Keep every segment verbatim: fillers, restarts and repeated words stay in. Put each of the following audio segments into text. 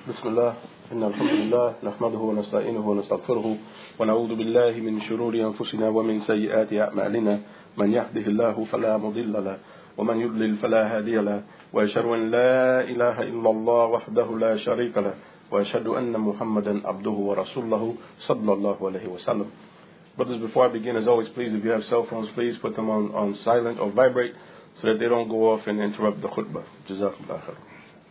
بسم الله إن الحمد لله نحمده ونستعينه ونستغفره ونعوذ بالله من شرور أنفسنا ومن سيئات أعمالنا من يهده الله فلا مضل له ومن يضلل فلا هادي له وأشهد أن لا إله إلا الله وحده لا شريك له وأشهد أن محمدا عبده ورسوله صلى الله عليه وسلم. Brothers, before I begin, as always, please, if you have cell phones, please put them on, on silent or vibrate so that they don't go off and interrupt the khutbah. Jazakumullah khair.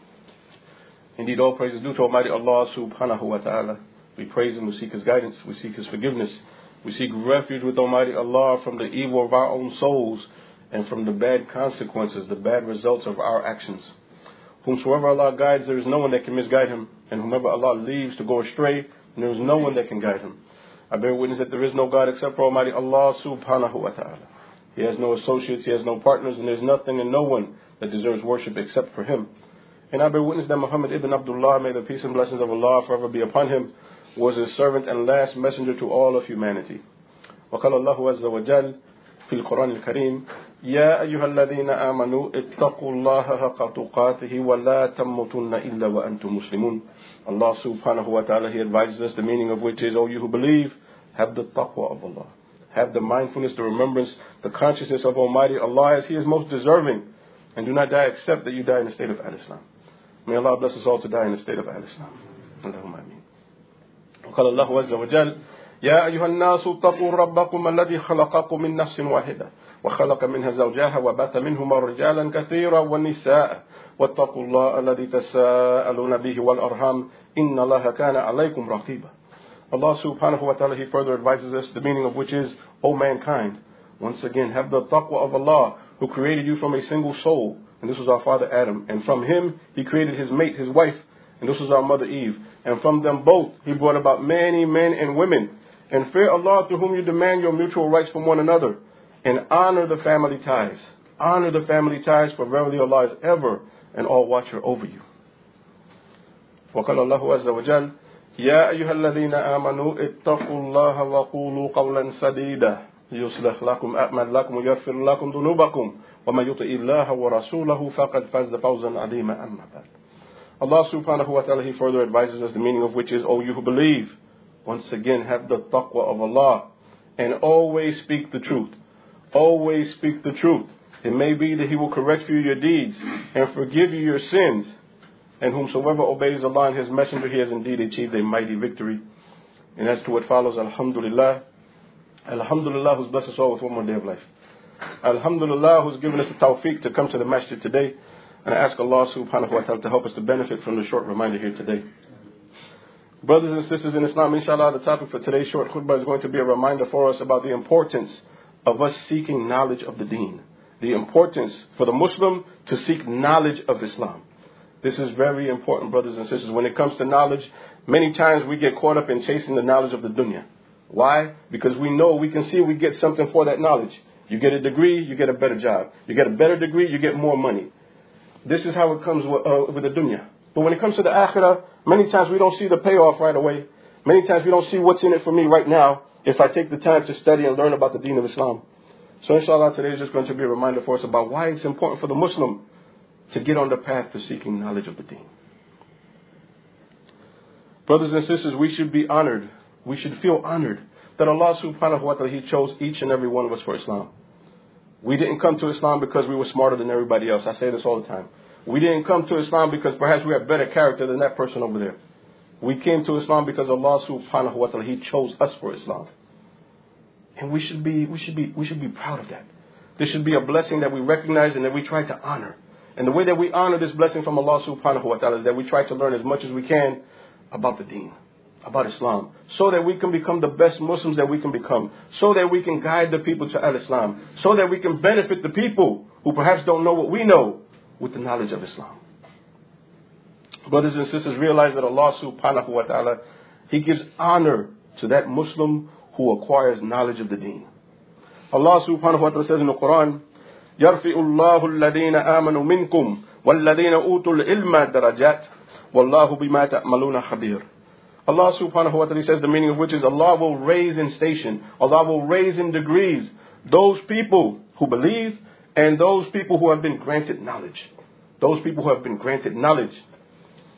Indeed, all praise is due to Almighty Allah subhanahu wa ta'ala. We praise Him, we seek His guidance, we seek His forgiveness. We seek refuge with Almighty Allah from the evil of our own souls and from the bad consequences, the bad results of our actions. Whomsoever Allah guides, there is no one that can misguide him. And whomever Allah leaves to go astray, there is no one that can guide him. I bear witness that there is no God except for Almighty Allah subhanahu wa ta'ala. He has no associates, He has no partners, and there is nothing and no one that deserves worship except for Him. And I bear witness that Muhammad ibn Abdullah, may the peace and blessings of Allah forever be upon him, was His servant and last messenger to all of humanity. وقال الله عز وجل في القرآن الكريم يا أيها الذين آمنوا اتقوا الله حق تقاته ولا تموتن إلا وأنتم مسلمون. Allah subhanahu wa ta'ala, He advises us, the meaning of which is, O you who believe, have the taqwa of Allah. Have the mindfulness, the remembrance, the consciousness of Almighty Allah as He is most deserving. And do not die except that you die in the state of Al-Islam. May Allah bless us all to die in the state of Al-Islam. Allahumma ameen. وقال الله عز وجل يا أيها الناس اتقوا ربكم الذي خلقكم من نفس واحدة وخلق منها زوجها وبث منهما رجالا كثيرا والنساء واتقوا الله الذي تساءلون به والأرحام إن الله كان عليكم رقيبا. Allah subhanahu wa ta'ala, He further advises us, the meaning of which is, O mankind, once again have the taqwa of Allah, who created you from a single soul, and this was our father Adam, and from him He created his mate, his wife, and this was our mother Eve, and from them both He brought about many men and women. And fear Allah, through whom you demand your mutual rights from one another, and honor the family ties. Honor the family ties, for verily Allah is ever and all watcher over you. وقال الله عز وجل يا أيها الذين آمنوا اتقوا الله وقولوا قولا سديدا يصلح لكم أعمالكم ويغفر لكم ذنوبكم ومن يطع الله ورسوله فقد فاز فوزا عظيما. أما بعد. Allah subhanahu wa ta'ala, He further advises us, the meaning of which is, O you who believe, once again have the taqwa of Allah and always speak the truth. Always speak the truth. It may be that He will correct for you your deeds and forgive you your sins. And whomsoever obeys Allah and His messenger, he has indeed achieved a mighty victory. And as to what follows, Alhamdulillah. Alhamdulillah, who's blessed us all with one more day of life. Alhamdulillah, who's given us the tawfiq to come to the masjid today. And I ask Allah subhanahu wa ta'ala to help us to benefit from the short reminder here today. Brothers and sisters in Islam, inshallah, the topic for today's short khutbah is going to be a reminder for us about the importance of us seeking knowledge of the deen. The importance for the Muslim to seek knowledge of Islam. This is very important, brothers and sisters. When it comes to knowledge, many times we get caught up in chasing the knowledge of the dunya. Why? Because we know, we can see we get something for that knowledge. You get a degree, you get a better job. You get a better degree, you get more money. This is how it comes with, uh, with the dunya. But when it comes to the akhirah, many times we don't see the payoff right away. Many times we don't see what's in it for me right now if I take the time to study and learn about the deen of Islam. So inshallah, today is just going to be a reminder for us about why it's important for the Muslim to get on the path to seeking knowledge of the deen. Brothers and sisters, we should be honored. We should feel honored that Allah subhanahu wa ta'ala, He chose each and every one of us for Islam. We didn't come to Islam because we were smarter than everybody else. I say this all the time. We didn't come to Islam because perhaps we have better character than that person over there. We came to Islam because Allah subhanahu wa ta'ala, He chose us for Islam. And we should be, we should be, we should be proud of that. This should be a blessing that we recognize and that we try to honor. And the way that we honor this blessing from Allah subhanahu wa ta'ala is that we try to learn as much as we can about the deen, about Islam, so that we can become the best Muslims that we can become, so that we can guide the people to Al-Islam, so that we can benefit the people who perhaps don't know what we know with the knowledge of Islam. Brothers and sisters, realize that Allah subhanahu wa ta'ala, He gives honor to that Muslim who acquires knowledge of the deen. Allah subhanahu wa ta'ala says in the Quran, يَرْفِعُ اللَّهُ الَّذِينَ آمَنُوا مِنْكُمْ وَالَّذِينَ أُوتُوا الْعِلْمَ دَرَجَاتٍ وَاللَّهُ بِمَا تَعْمَلُونَ خَبِيرٌ. Allah subhanahu wa ta'ala says, the meaning of which is, Allah will raise in station, Allah will raise in degrees those people who believe and those people who have been granted knowledge. Those people who have been granted knowledge.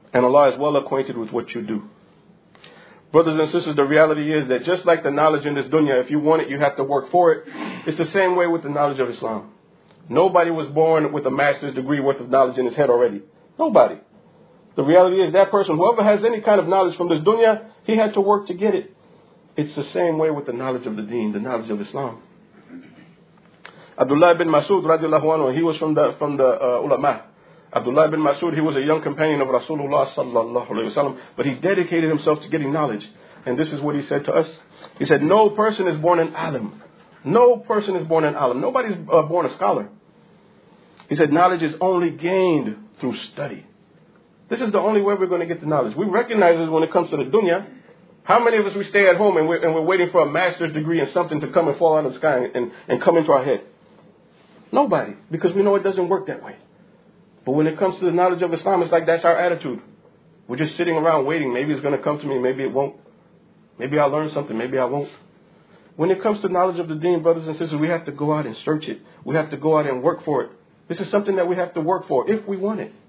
And Allah is well acquainted with what you do. Brothers and sisters, the reality is that just like the knowledge in this dunya, if you want it, you have to work for it. It's the same way with the knowledge of Islam. Nobody was born with a master's degree worth of knowledge in his head already. Nobody. The reality is that person, whoever has any kind of knowledge from this dunya, he had to work to get it. It's the same way with the knowledge of the deen, the knowledge of Islam. Abdullah bin Mas'ud, radiallahu anhu, he was from the, from the uh, ulama. Abdullah bin Mas'ud, he was a young companion of Rasulullah sallallahu alayhi wa sallam, but he dedicated himself to getting knowledge. And this is what he said to us. He said, no person is born an alim. No person is born an alim. Nobody's uh, born a scholar. He said, knowledge is only gained through study. This is the only way we're going to get the knowledge. We recognize this when it comes to the dunya. How many of us, we stay at home and we're, and we're waiting for a master's degree in something to come and fall out of the sky and, and come into our head? Nobody, because we know it doesn't work that way. But when it comes to the knowledge of Islam, it's like that's our attitude. We're just sitting around waiting. Maybe it's going to come to me. Maybe it won't. Maybe I'll learn something. Maybe I won't. When it comes to knowledge of the deen, brothers and sisters, we have to go out and search it. We have to go out and work for it. This is something that we have to work for if we want it.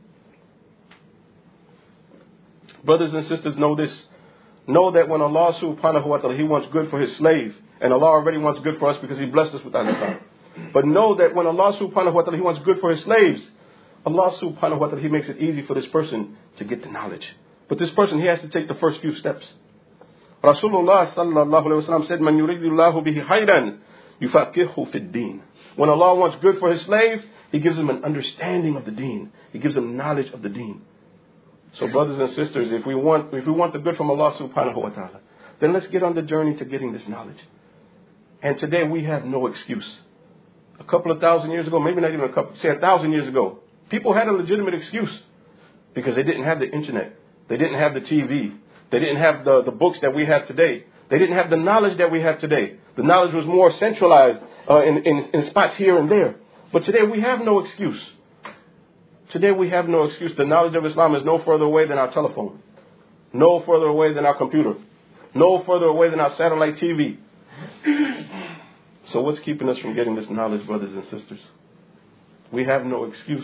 Brothers and sisters, know this. Know that when Allah subhanahu wa ta'ala, He wants good for His slave. And Allah already wants good for us because He blessed us with Islam. But know that when Allah subhanahu wa ta'ala, He wants good for His slaves, Allah subhanahu wa ta'ala, He makes it easy for this person to get the knowledge. But this person, he has to take the first few steps. Rasulullah sallallahu alayhi wa sallam said, Man yuridullahu bihi khayran yufaqihu fid deen. When Allah wants good for His slave, He gives him an understanding of the deen. He gives him knowledge of the deen. So brothers and sisters, if we want if we want the good from Allah subhanahu wa ta'ala, then let's get on the journey to getting this knowledge. And today we have no excuse. A couple of thousand years ago, maybe not even a couple, say a thousand years ago, people had a legitimate excuse because they didn't have the internet. They didn't have the T V. They didn't have the, the books that we have today. They didn't have the knowledge that we have today. The knowledge was more centralized uh, in, in, in spots here and there. But today we have no excuse. Today we have no excuse. The knowledge of Islam is no further away than our telephone. No further away than our computer. No further away than our satellite T V. So what's keeping us from getting this knowledge, brothers and sisters? We have no excuse.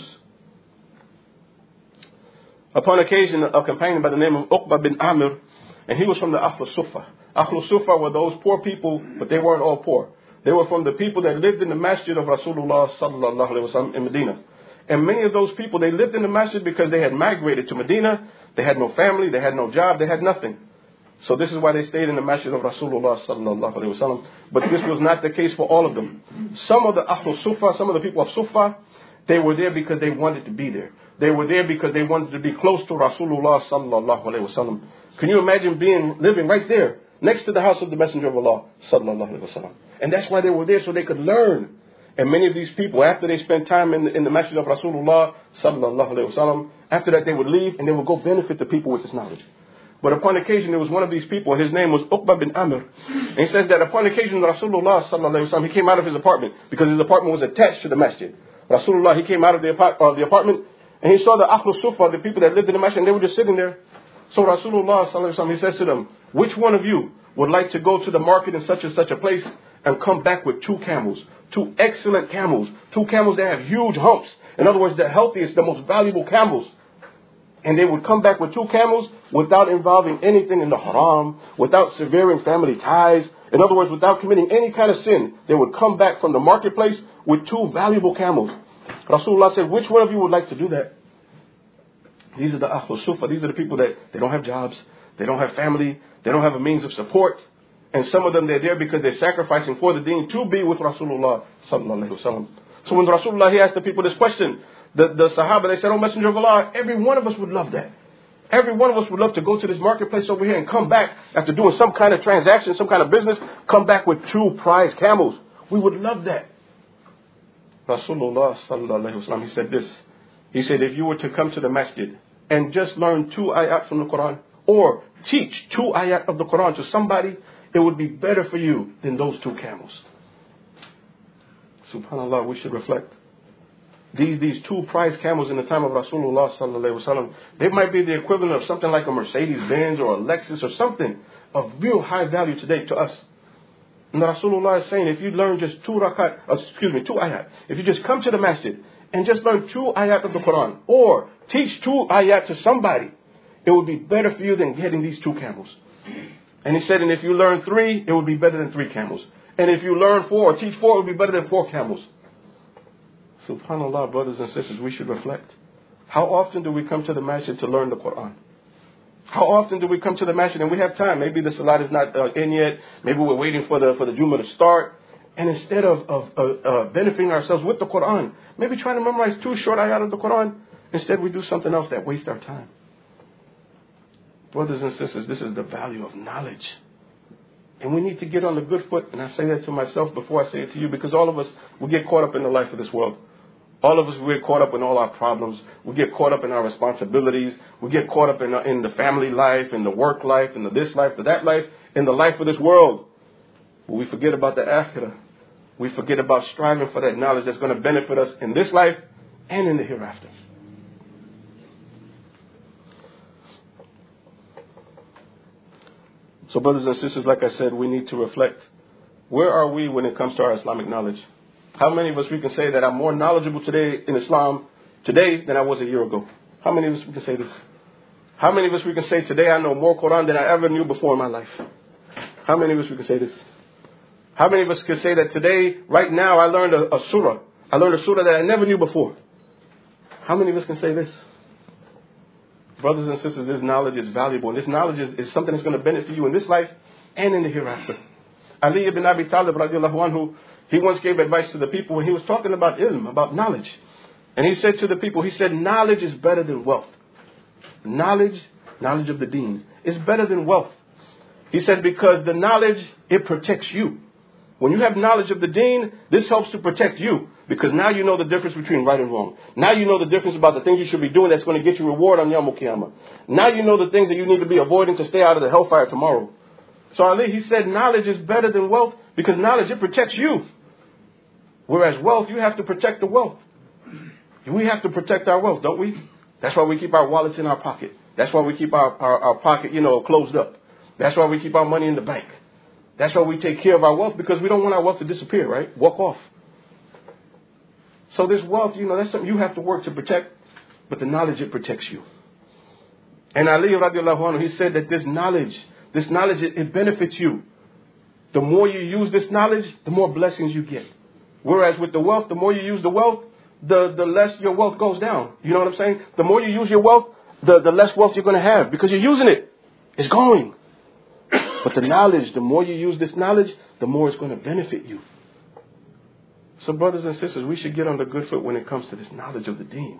Upon occasion, a companion by the name of Uqba bin Amir, and he was from the Ahlul Sufa. Ahlul Sufa were those poor people, but they weren't all poor. They were from the people that lived in the masjid of Rasulullah sallallahu alaihi wasallam in Medina. And many of those people, they lived in the masjid because they had migrated to Medina. They had no family, they had no job, they had nothing. So this is why they stayed in the masjid of Rasulullah sallallahu alaihi wasallam. But this was not the case for all of them. Some of the Ahlul Sufa, some of the people of Sufa, they were there because they wanted to be there. They were there because they wanted to be close to Rasulullah sallallahu alaihi wasallam. Can you imagine being living right there next to the house of the Messenger of Allah sallallahu alaihi wasallam? And that's why they were there, so they could learn. And many of these people, after they spent time in the, in the masjid of Rasulullah sallallahu alaihi wasallam, after that they would leave and they would go benefit the people with this knowledge. But upon occasion, there was one of these people, his name was Uqba bin Amir. And he says that upon occasion, Rasulullah sallallahu alaihi wasallam, he came out of his apartment because his apartment was attached to the masjid. Rasulullah, he came out of the, apart, uh, the apartment and he saw the Ahlul Sufa, the people that lived in the masjid, and they were just sitting there. So Rasulullah sallallahu alaihi wasallam, he says to them, which one of you would like to go to the market in such and such a place and come back with two camels, two excellent camels, two camels that have huge humps. In other words, the healthiest, the most valuable camels. And they would come back with two camels without involving anything in the haram, without severing family ties. In other words, without committing any kind of sin. They would come back from the marketplace with two valuable camels. Rasulullah said, which one of you would like to do that? These are the Ahlul Sufa. These are the people that they don't have jobs. They don't have family. They don't have a means of support. And some of them, they're there because they're sacrificing for the deen to be with Rasulullah sallallahu alaihi wasallam. So when Rasulullah, he asked the people this question, the, the Sahaba, they said, oh Messenger of Allah, every one of us would love that. Every one of us would love to go to this marketplace over here and come back after doing some kind of transaction, some kind of business, come back with two prize camels. We would love that. Rasulullah sallallahu alaihi wasallam, he said this. He said, if you were to come to the masjid and just learn two ayat from the Quran, or teach two ayat of the Quran to somebody, it would be better for you than those two camels. Subhanallah, we should reflect. These these two prize camels in the time of Rasulullah sallallahu alaihi wasallam, they might be the equivalent of something like a Mercedes-Benz or a Lexus or something of real high value today to us. And Rasulullah is saying, if you learn just two rakat, excuse me, two ayat, if you just come to the masjid and just learn two ayat of the Quran, or teach two ayat to somebody, it would be better for you than getting these two camels. And he said, and if you learn three, it would be better than three camels. And if you learn four or teach four, it would be better than four camels. SubhanAllah, brothers and sisters, we should reflect. How often do we come to the masjid to learn the Quran? How often do we come to the masjid and we have time? Maybe the salat is not uh, in yet. Maybe we're waiting for the for the Jummah to start. And instead of, of uh, uh, benefiting ourselves with the Quran, maybe trying to memorize two short ayat of the Quran, instead we do something else that wastes our time. Brothers and sisters, this is the value of knowledge. And we need to get on the good foot. And I say that to myself before I say it to you, because all of us will get caught up in the life of this world. All of us will get caught up in all our problems. We get caught up in our responsibilities. We get caught up in, uh, in the family life, in the work life, in the this life, the that life, in the life of this world. But we forget about the akhirah. We forget about striving for that knowledge that's going to benefit us in this life and in the hereafter. So brothers and sisters, like I said, we need to reflect. Where are we when it comes to our Islamic knowledge? How many of us we can say that I'm more knowledgeable today in Islam today than I was a year ago? How many of us we can say this? How many of us we can say today I know more Quran than I ever knew before in my life? How many of us we can say this? How many of us can say that today, right now, I learned a, a surah. I learned a surah that I never knew before. How many of us can say this? Brothers and sisters, this knowledge is valuable. And this knowledge is, is something that's going to benefit you in this life and in the hereafter. Ali ibn Abi Talib, radiallahu anhu, he once gave advice to the people when he was talking about ilm, about knowledge. And he said to the people, he said, knowledge is better than wealth. Knowledge, knowledge of the deen, is better than wealth. He said, because the knowledge, it protects you. When you have knowledge of the deen, this helps to protect you. Because now you know the difference between right and wrong. Now you know the difference about the things you should be doing that's going to get you reward on Yawm al-Qiyamah. Now you know the things that you need to be avoiding to stay out of the hellfire tomorrow. So Ali, he said, knowledge is better than wealth because knowledge, it protects you. Whereas wealth, you have to protect the wealth. We have to protect our wealth, don't we? That's why we keep our wallets in our pocket. That's why we keep our, our, our pocket, you know, closed up. That's why we keep our money in the bank. That's why we take care of our wealth, because we don't want our wealth to disappear, right? Walk off. So this wealth, you know, that's something you have to work to protect, but the knowledge, it protects you. And Ali radiallahu anhu, he said that this knowledge, this knowledge, it, it benefits you. The more you use this knowledge, the more blessings you get. Whereas with the wealth, the more you use the wealth, the, the less your wealth goes down. You know what I'm saying? The more you use your wealth, the, the less wealth you're going to have because you're using it. It's going. But the knowledge, the more you use this knowledge, the more it's going to benefit you. So brothers and sisters, we should get on the good foot when it comes to this knowledge of the deen.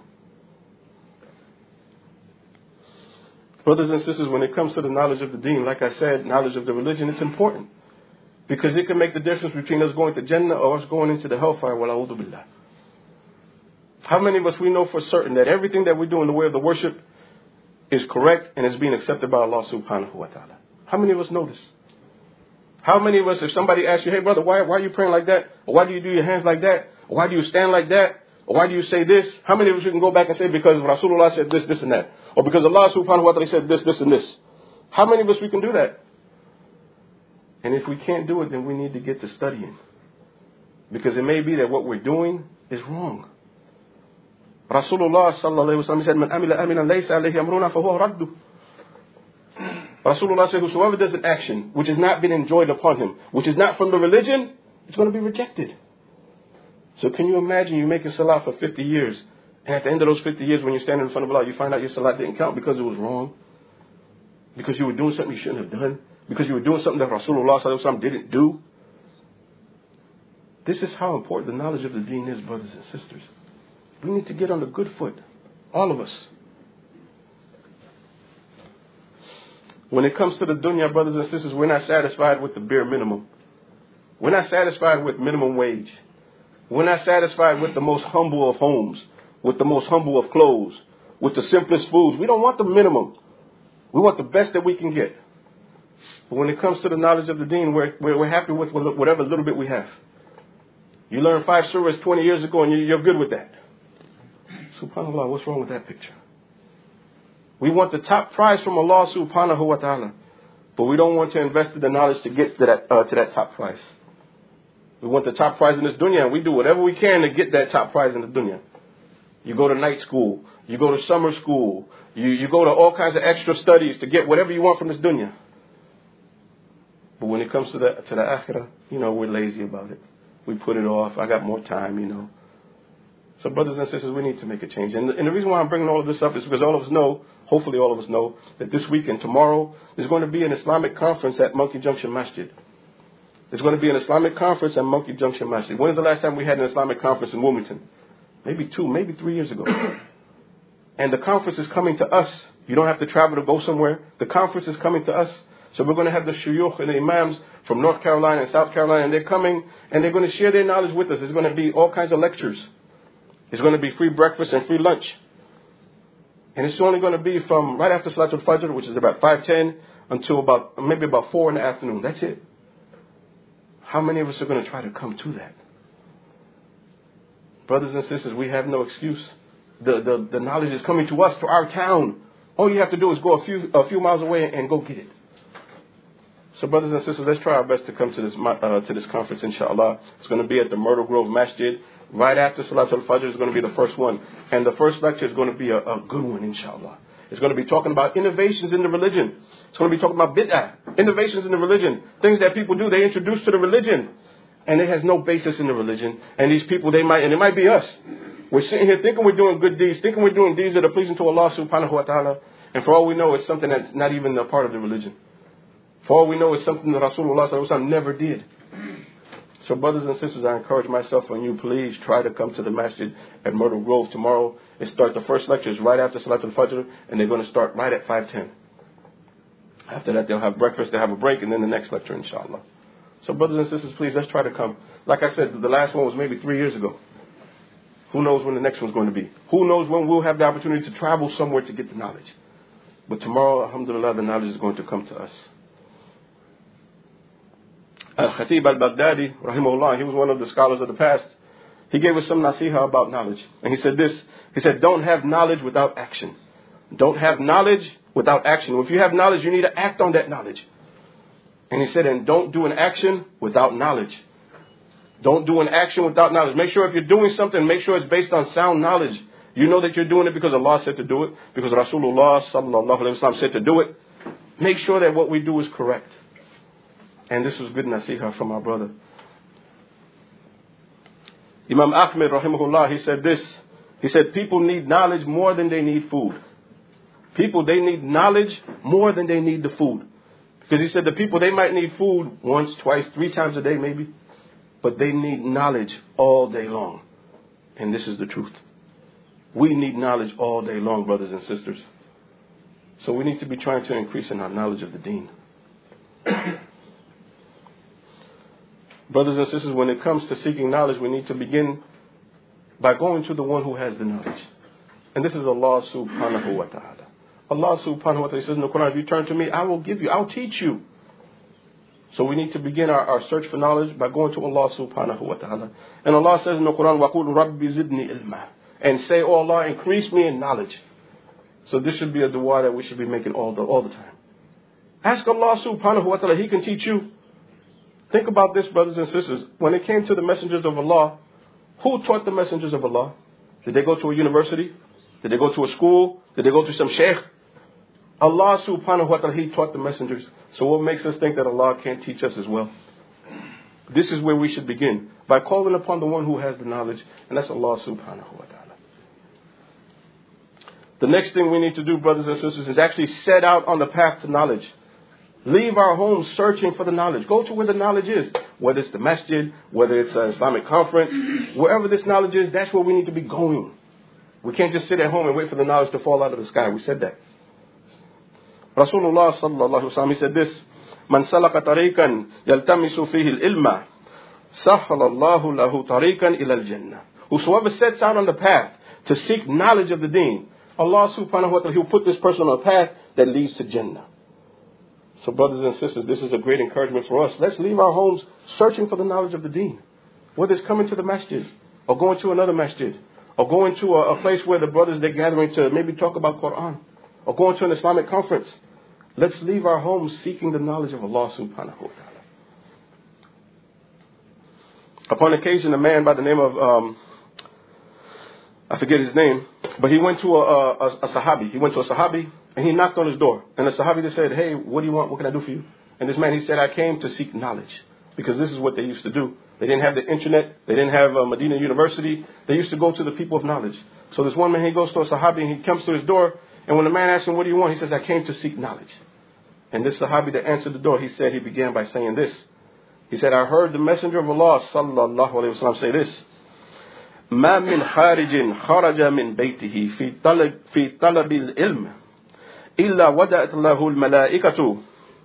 Brothers and sisters, when it comes to the knowledge of the deen, like I said, knowledge of the religion, it's important. Because it can make the difference between us going to Jannah or us going into the hellfire. Wala'udhu billah. How many of us we know for certain that everything that we do in the way of the worship is correct and is being accepted by Allah subhanahu wa ta'ala? How many of us know this? How many of us, if somebody asks you, hey brother, why, why are you praying like that? Or why do you do your hands like that? Or why do you stand like that? Or why do you say this? How many of us you can go back and say, because Rasulullah said this, this and that? Or because Allah subhanahu wa ta'ala said this, this and this? How many of us we can do that? And if we can't do it, then we need to get to studying. Because it may be that what we're doing is wrong. Rasulullah sallallahu alayhi wa sallam said, Man amila aminan laysa alayhi amruna fahuwa raddu. Rasulullah said, whosoever does an action which has not been enjoyed upon him, which is not from the religion, it's going to be rejected. So can you imagine you making salah for fifty years, and at the end of those fifty years when you're standing in front of Allah, you find out your salah didn't count because it was wrong? Because you were doing something you shouldn't have done? Because you were doing something that Rasulullah sallallahu alayhi wa sallam didn't do? This is how important the knowledge of the deen is, brothers and sisters. We need to get on the good foot. All of us. When it comes to the dunya, brothers and sisters, we're not satisfied with the bare minimum. We're not satisfied with minimum wage. We're not satisfied with the most humble of homes, with the most humble of clothes, with the simplest foods. We don't want the minimum. We want the best that we can get. But when it comes to the knowledge of the deen, we're, we're, we're happy with whatever little bit we have. You learned five surahs twenty years ago and you're good with that. SubhanAllah, what's wrong with that picture? We want the top prize from Allah subhanahu wa ta'ala. But we don't want to invest in the knowledge to get to that, uh, to that top prize. We want the top prize in this dunya, and we do whatever we can to get that top prize in the dunya. You go to night school. You go to summer school. You, you go to all kinds of extra studies to get whatever you want from this dunya. But when it comes to the, to the akhirah, you know, we're lazy about it. We put it off. I got more time, you know. So brothers and sisters, we need to make a change. And, and the reason why I'm bringing all of this up is because all of us know, hopefully all of us know, that this week and tomorrow there's going to be an Islamic conference at Monkey Junction Masjid. There's going to be an Islamic conference at Monkey Junction Masjid. When is the last time we had an Islamic conference in Wilmington? Maybe two, maybe three years ago. And the conference is coming to us. You don't have to travel to go somewhere. The conference is coming to us. So we're going to have the shuyukh and the imams from North Carolina and South Carolina, and they're coming and they're going to share their knowledge with us. There's going to be all kinds of lectures. There's going to be free breakfast and free lunch. And it's only going to be from right after Salatul Fajr, which is about five ten, until about maybe about four in the afternoon. That's it. How many of us are going to try to come to that? Brothers and sisters, we have no excuse. The, the, the knowledge is coming to us, to our town. All you have to do is go a few a few miles away and go get it. So brothers and sisters, let's try our best to come to this uh, to this conference, inshallah. It's going to be at the Myrtle Grove Masjid. Right after Salatul Fajr is going to be the first one. And the first lecture is going to be a, a good one, inshallah. It's going to be talking about innovations in the religion. It's going to be talking about bid'ah, innovations in the religion. Things that people do, they introduce to the religion. And it has no basis in the religion. And these people, they might, and it might be us. We're sitting here thinking we're doing good deeds, thinking we're doing deeds that are pleasing to Allah subhanahu wa ta'ala. And for all we know, it's something that's not even a part of the religion. For all we know, it's something that Rasulullah sallallahu alaihi wasallam never did. So brothers and sisters, I encourage myself and you, please try to come to the masjid at Myrtle Grove tomorrow. It starts, the first lecture is right after Salatul Fajr, and they're going to start right at five ten. After that, they'll have breakfast, they'll have a break, and then the next lecture, inshallah. So brothers and sisters, please, let's try to come. Like I said, the last one was maybe three years ago. Who knows when the next one's going to be? Who knows when we'll have the opportunity to travel somewhere to get the knowledge? But tomorrow, alhamdulillah, the knowledge is going to come to us. Al-Khatib al-Baghdadi, rahimahullah, he was one of the scholars of the past. He gave us some nasiha about knowledge. And he said this, he said, don't have knowledge without action. Don't have knowledge without action. If you have knowledge, you need to act on that knowledge. And he said, and don't do an action without knowledge. Don't do an action without knowledge. Make sure if you're doing something, make sure it's based on sound knowledge. You know that you're doing it because Allah said to do it, because Rasulullah sallallahu alaihi wasallam said to do it. Make sure that what we do is correct. And this was good nasiha from our brother. Imam Ahmed, rahimahullah, he said this. He said, people need knowledge more than they need food. People, they need knowledge more than they need the food. Because he said the people, they might need food once, twice, three times a day maybe. But they need knowledge all day long. And this is the truth. We need knowledge all day long, brothers and sisters. So we need to be trying to increase in our knowledge of the deen. Brothers and sisters, when it comes to seeking knowledge, we need to begin by going to the one who has the knowledge. And this is Allah subhanahu wa ta'ala. Allah subhanahu wa ta'ala says in the Quran, if you turn to me, I will give you, I'll teach you. So we need to begin our, our search for knowledge by going to Allah subhanahu wa ta'ala. And Allah says in the Quran, وَقُولُ رَبِّ زِدْنِي إِلْمًا, and say, oh Allah, increase me in knowledge. So this should be a dua that we should be making all the, all the time. Ask Allah subhanahu wa ta'ala, He can teach you. Think about this, brothers and sisters. When it came to the messengers of Allah, who taught the messengers of Allah? Did they go to a university? Did they go to a school? Did they go to some sheikh? Allah subhanahu wa ta'ala, He taught the messengers. So what makes us think that Allah can't teach us as well? This is where we should begin. By calling upon the one who has the knowledge. And that's Allah subhanahu wa ta'ala. The next thing we need to do, brothers and sisters, is actually set out on the path to knowledge. Leave our homes searching for the knowledge. Go to where the knowledge is. Whether it's the masjid, whether it's an Islamic conference, wherever this knowledge is, that's where we need to be going. We can't just sit at home and wait for the knowledge to fall out of the sky. We said that. Rasulullah sallallahu alaihi wasallam, he said this, Man salaka tariqan yaltamisu fihi al-ilma, sahhala Allahu lahu tariqan ila al-jannah. Whosoever sets out on the path to seek knowledge of the deen, Allah subhanahu wa ta'ala, He'll put this person on a path that leads to Jannah. So brothers and sisters, this is a great encouragement for us. Let's leave our homes searching for the knowledge of the deen. Whether it's coming to the masjid, or going to another masjid, or going to a, a place where the brothers, they're gathering to maybe talk about Quran, or going to an Islamic conference. Let's leave our homes seeking the knowledge of Allah subhanahu wa ta'ala. Upon occasion, a man by the name of um, I forget his name, but he went to a, a, a Sahabi. He went to a Sahabi and he knocked on his door. And the Sahabi just said, hey, what do you want? What can I do for you? And this man, he said, I came to seek knowledge, because this is what they used to do. They didn't have the internet. They didn't have uh, Medina University. They used to go to the people of knowledge. So this one man, he goes to a Sahabi and he comes to his door. And when the man asks him, what do you want? He says, I came to seek knowledge. And this Sahabi that answered the door, he said, he began by saying this. He said, I heard the Messenger of Allah sallallahu alayhi wa sallam say this. ما من خارج خرج من بيته في طلب في طلب العلم إلا ودأت له الملائكة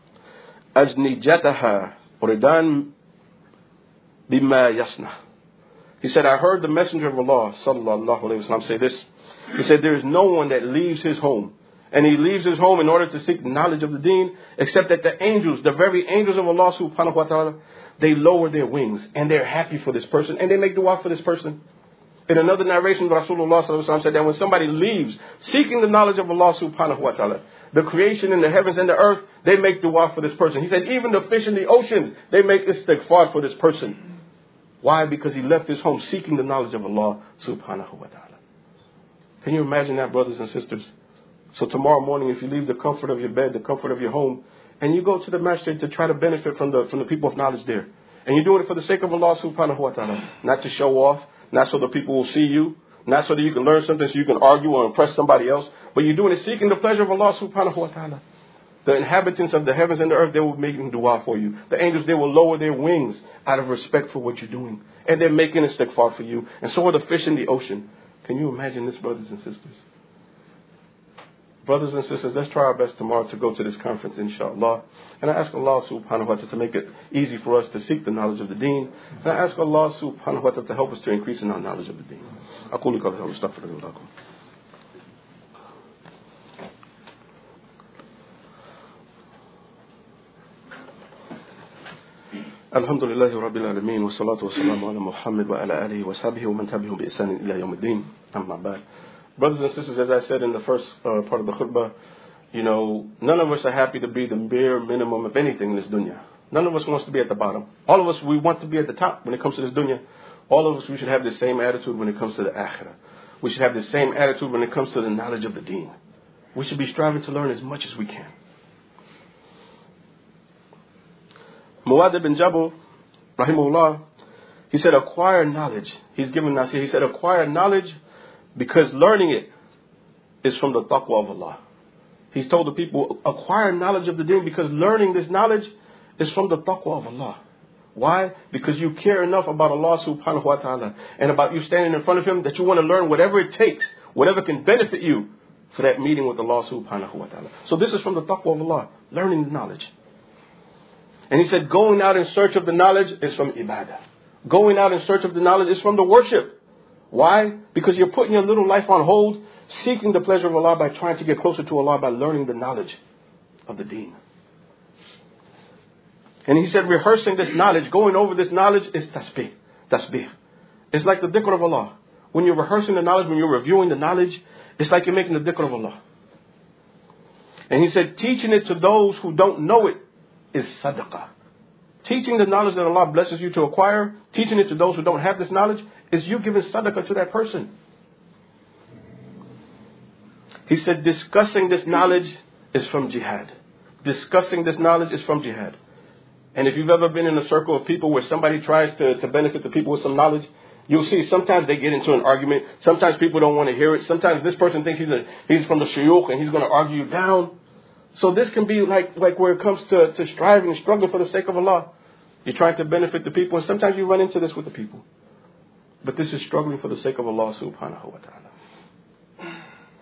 أجنجتها ردان بما يصنع. He said, I heard the Messenger of Allah sallallahu alayhi wa sallam say this. He said, there is no one that leaves his home, and he leaves his home in order to seek knowledge of the deen, except that the angels, the very angels of Allah subhanahu wa ta'ala, they lower their wings and they're happy for this person and they make dua for this person. In another narration, Rasulullah sallallahu alaihi wasallam said that when somebody leaves seeking the knowledge of Allah subhanahu wa ta'ala, the creation in the heavens and the earth, they make dua for this person. He said even the fish in the oceans, they make istighfar for this person. Why? Because he left his home seeking the knowledge of Allah subhanahu wa ta'ala. Can you imagine that, brothers and sisters? So tomorrow morning, if you leave the comfort of your bed, the comfort of your home, and you go to the masjid to try to benefit from the from the people of knowledge there, and you're doing it for the sake of Allah subhanahu wa ta'ala, not to show off, not so that people will see you, not so that you can learn something so you can argue or impress somebody else, but you're doing it seeking the pleasure of Allah subhanahu wa ta'ala. The inhabitants of the heavens and the earth, they will be making dua for you. The angels, they will lower their wings out of respect for what you're doing. And they're making istighfar for you. And so are the fish in the ocean. Can you imagine this, brothers and sisters? Brothers and sisters, let's try our best tomorrow to go to this conference, inshallah. And I ask Allah subhanahu wa ta'ala to make it easy for us to seek the knowledge of the deen. And I ask Allah subhanahu wa ta'ala to help us to increase in our knowledge of the deen. أقول قولي هذا واستغفر الله لكم. الحمد لله رب العالمين والصلاة والسلام على محمد وعلى آله وصحبه ومن تبعهم بإحسان إلى يوم الدين. أما بعد. Brothers and sisters, as I said in the first uh, part of the khutbah, you know, none of us are happy to be the bare minimum of anything in this dunya. None of us wants to be at the bottom. All of us, we want to be at the top when it comes to this dunya. All of us, we should have the same attitude when it comes to the akhirah. We should have the same attitude when it comes to the knowledge of the deen. We should be striving to learn as much as we can. Mu'adh ibn Jabal, rahimahullah, he said, acquire knowledge. He's given us here. He said, acquire knowledge because learning it is from the taqwa of Allah. He's told the people, acquire knowledge of the deen because learning this knowledge is from the taqwa of Allah. Why? Because you care enough about Allah subhanahu wa ta'ala and about you standing in front of Him that you want to learn whatever it takes, whatever can benefit you for that meeting with Allah subhanahu wa ta'ala. So this is from the taqwa of Allah, learning the knowledge. And he said, going out in search of the knowledge is from ibadah. Going out in search of the knowledge is from the worship. Why? Because you're putting your little life on hold, seeking the pleasure of Allah by trying to get closer to Allah by learning the knowledge of the deen. And he said, rehearsing this knowledge, going over this knowledge is tasbih. Tasbih. It's like the dhikr of Allah. When you're rehearsing the knowledge, when you're reviewing the knowledge, it's like you're making the dhikr of Allah. And he said, teaching it to those who don't know it is sadaqah. Teaching the knowledge that Allah blesses you to acquire, teaching it to those who don't have this knowledge, is you giving sadaqah to that person. He said, discussing this knowledge is from jihad. Discussing this knowledge is from jihad. And if you've ever been in a circle of people where somebody tries to, to benefit the people with some knowledge, you'll see sometimes they get into an argument. Sometimes people don't want to hear it. Sometimes this person thinks he's a, he's from the shuyukh and he's going to argue you down. So this can be like, like where it comes to, to striving and struggling for the sake of Allah. You're trying to benefit the people, and sometimes you run into this with the people. But this is struggling for the sake of Allah subhanahu wa ta'ala.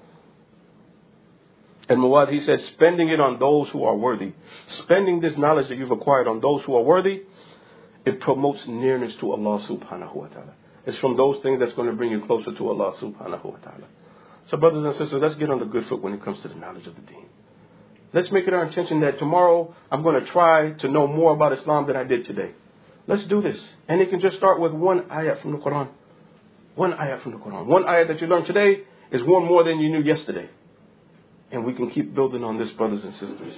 And Mu'adh, he said, spending it on those who are worthy. Spending this knowledge that you've acquired on those who are worthy, it promotes nearness to Allah subhanahu wa ta'ala. It's from those things that's going to bring you closer to Allah subhanahu wa ta'ala. So brothers and sisters, let's get on the good foot when it comes to the knowledge of the deen. Let's make it our intention that tomorrow I'm going to try to know more about Islam than I did today. Let's do this. And it can just start with one ayat from the Quran. One ayat from the Quran. One ayat that you learned today is one more than you knew yesterday. And we can keep building on this, brothers and sisters.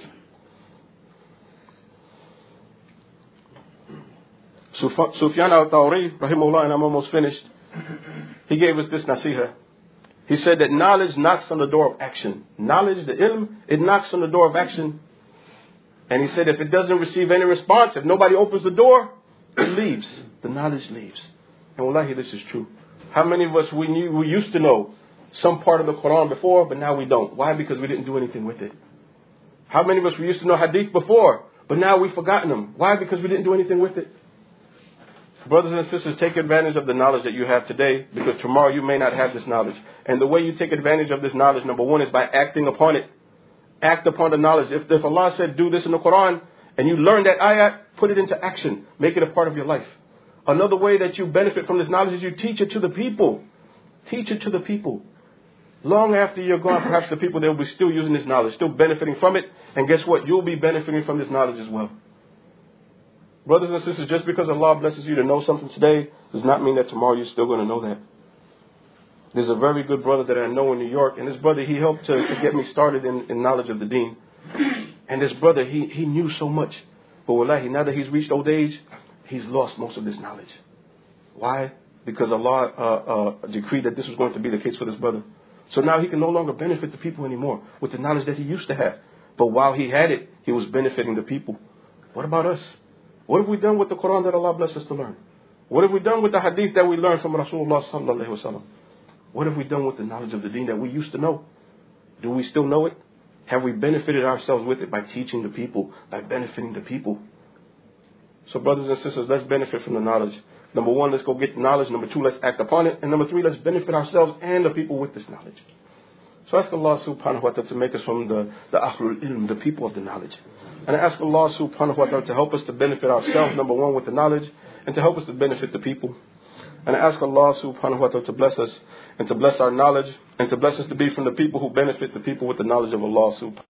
Sufyan al-Thawri, rahimahullah, and I'm almost finished. He gave us this nasiha. He said that knowledge knocks on the door of action. Knowledge, the ilm, it knocks on the door of action. And he said if it doesn't receive any response, if nobody opens the door, it leaves. The knowledge leaves. And wallahi, this is true. How many of us we knew, we used to know some part of the Quran before, but now we don't. Why? Because we didn't do anything with it. How many of us we used to know hadith before, but now we've forgotten them? Why? Because we didn't do anything with it. Brothers and sisters, take advantage of the knowledge that you have today, because tomorrow you may not have this knowledge. And the way you take advantage of this knowledge, number one, is by acting upon it. Act upon the knowledge. If, if Allah said do this in the Quran, and you learn that ayat, put it into action. Make it a part of your life. Another way that you benefit from this knowledge is you teach it to the people. Teach it to the people. Long after you're gone, perhaps the people, they'll be still using this knowledge, still benefiting from it. And guess what? You'll be benefiting from this knowledge as well. Brothers and sisters, just because Allah blesses you to know something today does not mean that tomorrow you're still going to know that. There's a very good brother that I know in New York, and this brother, he helped to, to get me started in, in knowledge of the deen. And this brother, he, he knew so much. But wallahi, now that he's reached old age, he's lost most of this knowledge. Why? Because Allah uh, uh, decreed that this was going to be the case for this brother. So now he can no longer benefit the people anymore with the knowledge that he used to have. But while he had it, he was benefiting the people. What about us? What have we done with the Quran that Allah blessed us to learn? What have we done with the hadith that we learned from Rasulullah sallallahu alaihi wasallam? What have we done with the knowledge of the deen that we used to know? Do we still know it? Have we benefited ourselves with it by teaching the people, by benefiting the people? So brothers and sisters, let's benefit from the knowledge. Number one, let's go get the knowledge. Number two, let's act upon it. And number three, let's benefit ourselves and the people with this knowledge. So ask Allah subhanahu wa ta'ala to make us from the, the ahlul ilm, the people of the knowledge. And I ask Allah subhanahu wa ta'ala to help us to benefit ourselves, number one, with the knowledge, and to help us to benefit the people. And I ask Allah subhanahu wa ta'ala to bless us, and to bless our knowledge, and to bless us to be from the people who benefit the people with the knowledge of Allah subhanahu wa ta'ala.